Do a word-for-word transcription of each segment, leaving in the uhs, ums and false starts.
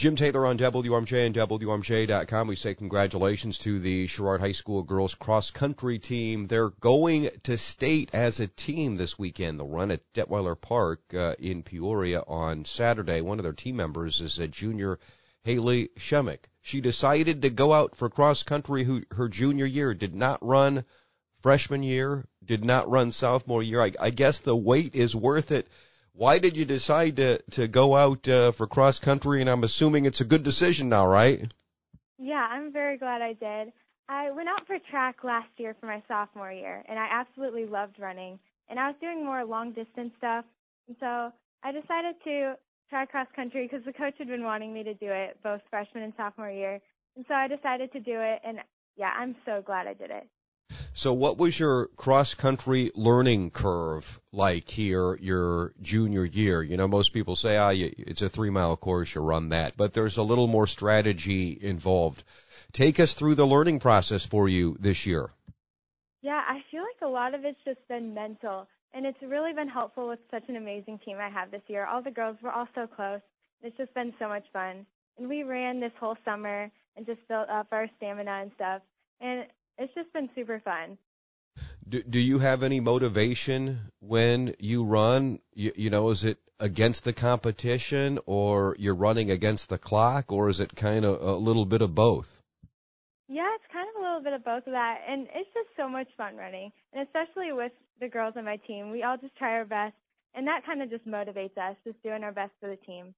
Jim Taylor on W M J and W M J dot com. We say congratulations to the Sherrard High School girls cross-country team. They're going to state as a team this weekend. They'll run at Detweiler Park uh, in Peoria on Saturday. One of their team members is a junior, Haley Shemick. She decided to go out for cross-country who, her junior year, did not run freshman year, did not run sophomore year. I, I guess the wait is worth it. Why did you decide to, to go out uh, for cross-country? And I'm assuming it's a good decision now, right? Yeah, I'm very glad I did. I went out for track last year for my sophomore year, and I absolutely loved running. And I was doing more long-distance stuff. And so I decided to try cross-country because the coach had been wanting me to do it both freshman and sophomore year. And so I decided to do it, and, yeah, I'm so glad I did it. So what was your cross-country learning curve like here your junior year? You know, most people say, ah, you, it's a three-mile course, you run that. But there's a little more strategy involved. Take us through the learning process for you this year. Yeah, I feel like a lot of it's just been mental, and it's really been helpful with such an amazing team I have this year. All the girls were all so close. It's just been so much fun. And we ran this whole summer and just built up our stamina and stuff. And it's just been super fun. Do, do you have any motivation when you run? You, you know, is it against the competition or you're running against the clock, or is it kind of a little bit of both? Yeah, it's kind of a little bit of both of that. And it's just so much fun running. And especially with the girls on my team, we all just try our best. And that kind of just motivates us, just doing our best for the team.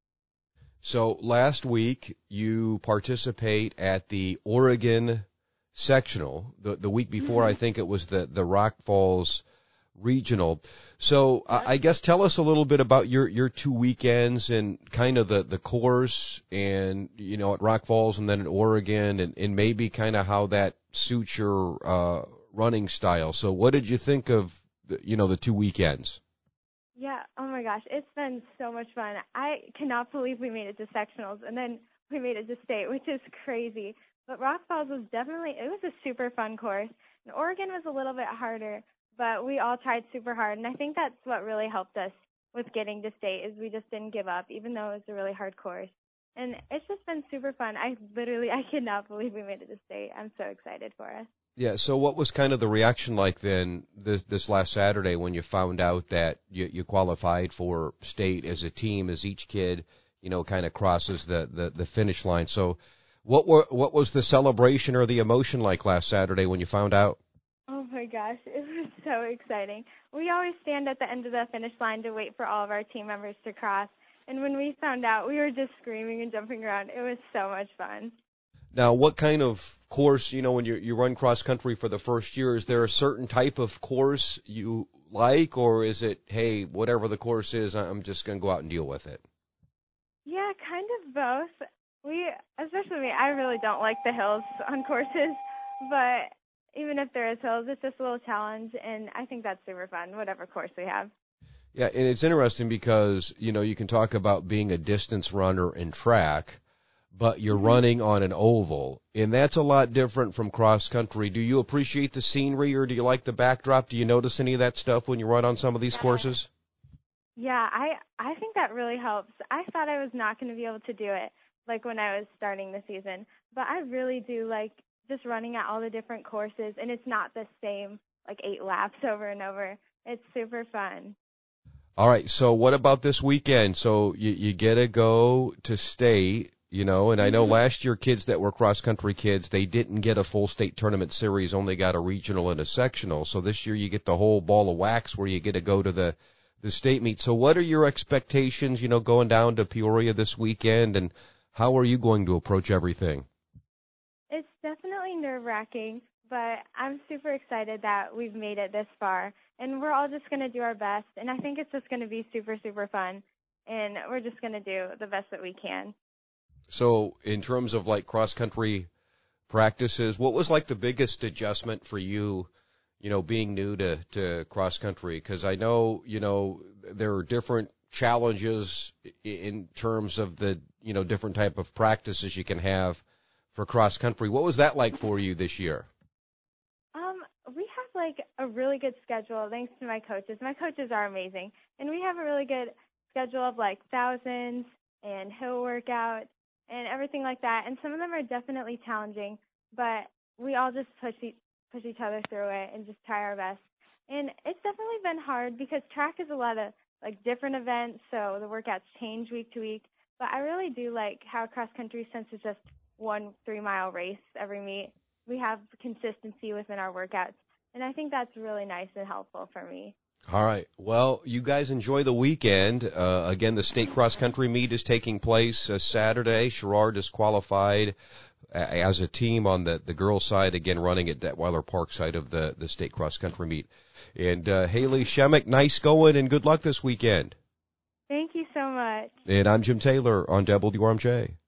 So last week you participate at the Oregon sectional. The the week before, I think it was the, the Rock Falls regional. So uh, I guess tell us a little bit about your, your two weekends and kind of the, the course and, you know, at Rock Falls and then at Oregon, and, and maybe kind of how that suits your uh, running style. So what did you think of, the, you know, the two weekends? Yeah, oh my gosh, it's been so much fun. I cannot believe we made it to sectionals, and then we made it to state, which is crazy. But Rock Falls was definitely, it was a super fun course. And Oregon was a little bit harder, but we all tried super hard. And I think that's what really helped us with getting to state is we just didn't give up, even though it was a really hard course. And it's just been super fun. I literally, I cannot believe we made it to state. I'm so excited for us. Yeah, so what was kind of the reaction like then this, this last Saturday when you found out that you, you qualified for state as a team, as each kid, you know, kind of crosses the, the, the finish line? So what were, what was the celebration or the emotion like last Saturday when you found out? Oh my gosh, it was so exciting. We always stand at the end of the finish line to wait for all of our team members to cross. And when we found out, we were just screaming and jumping around. It was so much fun. Now, what kind of course, you know, when you you run cross country for the first year, is there a certain type of course you like, or is it, hey, whatever the course is, I'm just going to go out and deal with it? Yeah, kind of both. We, especially me, I really don't like the hills on courses, but even if there is hills, it's just a little challenge, and I think that's super fun, whatever course we have. Yeah, and it's interesting because, you know, you can talk about being a distance runner in track, but you're Mm-hmm. running on an oval, and that's a lot different from cross country. Do you appreciate the scenery, or do you like the backdrop? Do you notice any of that stuff when you run on some of these Yeah. courses? Yeah, I I think that really helps. I thought I was not going to be able to do it, like when I was starting the season, but I really do like just running at all the different courses, and it's not the same, like eight laps over and over. It's super fun. All right, so what about this weekend? So you, you get to go to state, you know, and I know Mm-hmm. last year kids that were cross-country kids, they didn't get a full state tournament series, only got a regional and a sectional. So this year you get the whole ball of wax where you get to go to the, the state meet. So what are your expectations, you know, going down to Peoria this weekend, and how are you going to approach everything? It's definitely nerve-wracking, but I'm super excited that we've made it this far, and we're all just going to do our best, and I think it's just going to be super, super fun, and we're just going to do the best that we can. So in terms of like cross-country practices, what was like the biggest adjustment for you, you know, being new to, to cross-country? Because I know, you know, there are different challenges in terms of the, you know, different type of practices you can have for cross-country. What was that like for you this year? Um, we have, like, a really good schedule thanks to my coaches. My coaches are amazing, and we have a really good schedule of, like, thousands and hill workouts, and everything like that. And some of them are definitely challenging, but we all just push each, push each other through it and just try our best. And it's definitely been hard because track is a lot of like different events, so the workouts change week to week. But I really do like how cross country, since it's just one three mile race every meet, we have consistency within our workouts. And I think that's really nice and helpful for me. All right. Well, you guys enjoy the weekend. Uh, again, the state cross country meet is taking place uh, Saturday. Sherrard is qualified uh, as a team on the, the girls' side, again, running at Detweiler Park side of the, the state cross country meet. And uh, Haley Shemick, nice going and good luck this weekend. Thank you so much. And I'm Jim Taylor on W R M J.